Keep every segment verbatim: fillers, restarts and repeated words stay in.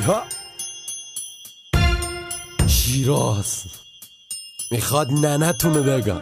ها شیراز میخواد ننتونو بگم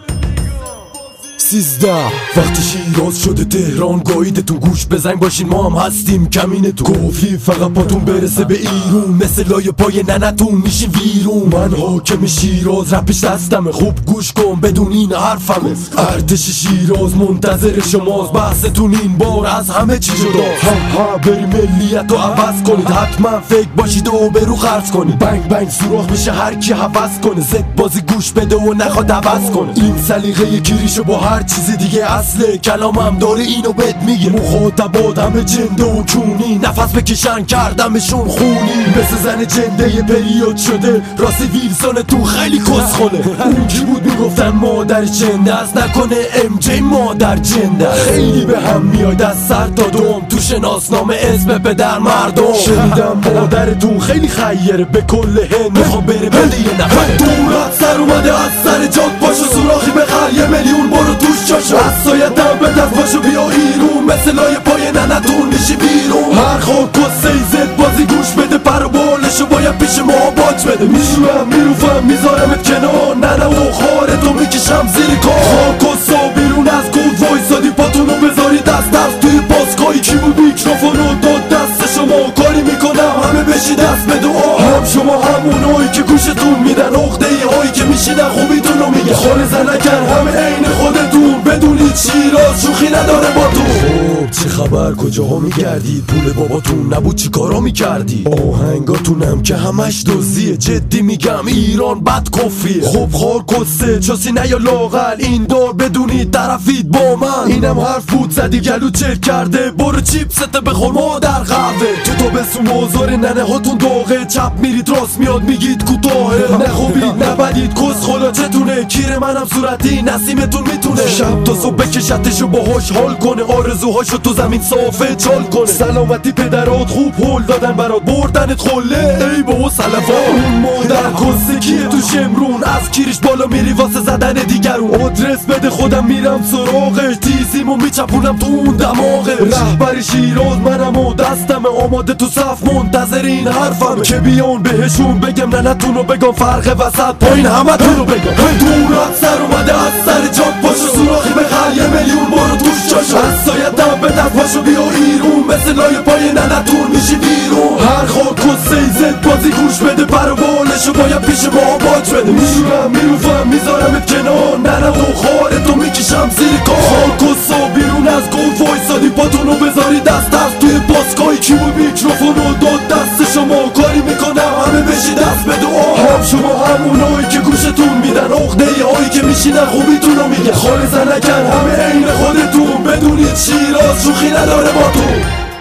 سیزده وقتی شیراز شده تهران گاییدتون گوش بزنگ باشین ما هم هستیم کمینتون گفتی فقط پاتون برسه به ایرون مثل لای پای ننتون میشین ویرون من حاکم شیراز رپش دستمه خوب گوش کن بدون این حرفمه ارتش شیراز منتظر شماست بحثتون این بار از همه چی جدا هم ها بریم ملیت رو عوض کنید حتما فکر باشید و برو خرج کنید بنگ بنگ سوراخ میشه هر کی حوض کنه زد بازی گوش بده و نخواد عوض کنه این سلیقه کیریشو با هر چیز دیگه اصله کلامم داره اینو بهت میگه مخاطبات همه جنده و کونی نفس بکشن کردمشون خونی مثل زن جنده یه پریود شده راستی ویلسون تو خیلی کسخونه اون کی بود میگفتن مادر جنده است نکنه ام جی مادر جنده خیلی به هم میاد از سر تا دوم تو شناسنامه اسم پدر مردم شنیدم مادرتون خیلی خیره به کل هند میخوا بره بده یه نفره دولت سر اومده از سر جاد پاشو سوراخی بخر یه میلیون برو توش چاشو از سایتم به دست پاشو بیا ایرون مثل لای پای ننتون میشی بیرون هر خاک و سیزت بازی گوش بده پر و بالشو باید پیش ما باج بده میشونم میروفم میذارمت کنار ننه و خارتو میکشم زیر کار خاک و سا بیرون از گود وایسادی پاتونو بذاری دست دست توی پاسکایی کی بود میکروفونو داد دست شما کاری میکنم همه بشی دست به دعا هم شما همونایی که گوشتون میدن عقده ای هایی که میشینن خوبیتونو میگه خانه زنکن همه عین خودتون بدونید شیراز شوخی نداره با تو خب چه خبر کجاها میگردید پول باباتون نبود چی کارا میکردی آهنگاتونم که همش دوزیه جدی میگم ایران بد کفریه خب خار کسه چاسی نه یا لاغل این دار بدونید طرفید با من اینم حرف بود زدی گلو چل کرده برو چیپست بخور مادر قهوه تو تو بسون بازار ننه هاتون داغه چپ میرید راست میاد میگید کوتاهه نخوبید نبدید کس خلا چتونه کیر منم صورتی نسیمتون میتونه شب تا صبح بکشتشو باهاش حال کنه آرزوهاشو تو زمین صافه چال کنه سلامتی پدرات خوب هول دادن برات بردنت خله ای بابا سلفا اون مادر کسه کیه تو شمرون از کیریش بالا میری واسه زدن دیگرون آدرس بده خودم میرم سراغش تیزیمو میچپونم تو اون دماغه رهبر شیراز منم و دستم آماده تو صف منتظر این حرفم که بیان بهشون بگم ننتونو بگم فرق وسط پایین همه تونو بگم دورت سر اومده از سر جاد پاشو سوراخی بخر یه میلیون برو توش چاشو از سایتم به دست پاشو بیا ایرون مثل لای پای ننتون میشی بیرون هر خاک و سیزت بازی گوش بده پر و بالشو باید پیش ما باج بده میشونم میروفم میذارمت کنار ننه و خارتو میکشم زیر کار خاک و سا بیرون از گود وایسادی پاتونو بذاری دست دست توی پاسکایی کی بود میکروفونو داد دست شما کاری میکنم همه بشی دست به دعا هم شما همونایی که گوشتون میدن عقده ای هایی که میشینن خوبیتونو میگن خاله زنکن همه عین خودتون بدونید شیراز شوخی نداره با تو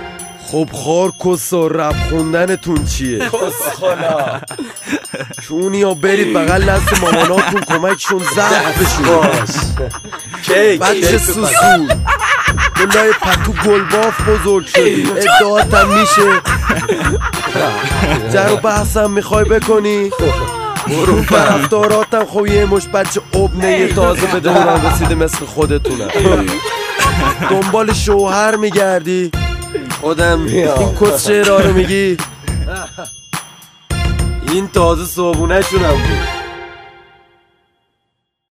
خب خار کس و رپ خوندنتون چیه؟ کسخانا چونی ها برید بغل دست ماماناتون کمکشون زرد بشون بچه سوسول بلای پتو گلباف بزرگ شدی ادعاتم میشه جر و بحثم میخوای بکنی برو برفتاراتم خب یه مش بچه ابنه تازه به دوران رسیده مثل خودتونم دنبال شوهر میگردی خودم این کس شعرها رو میگی این تازه صابونه شونم بود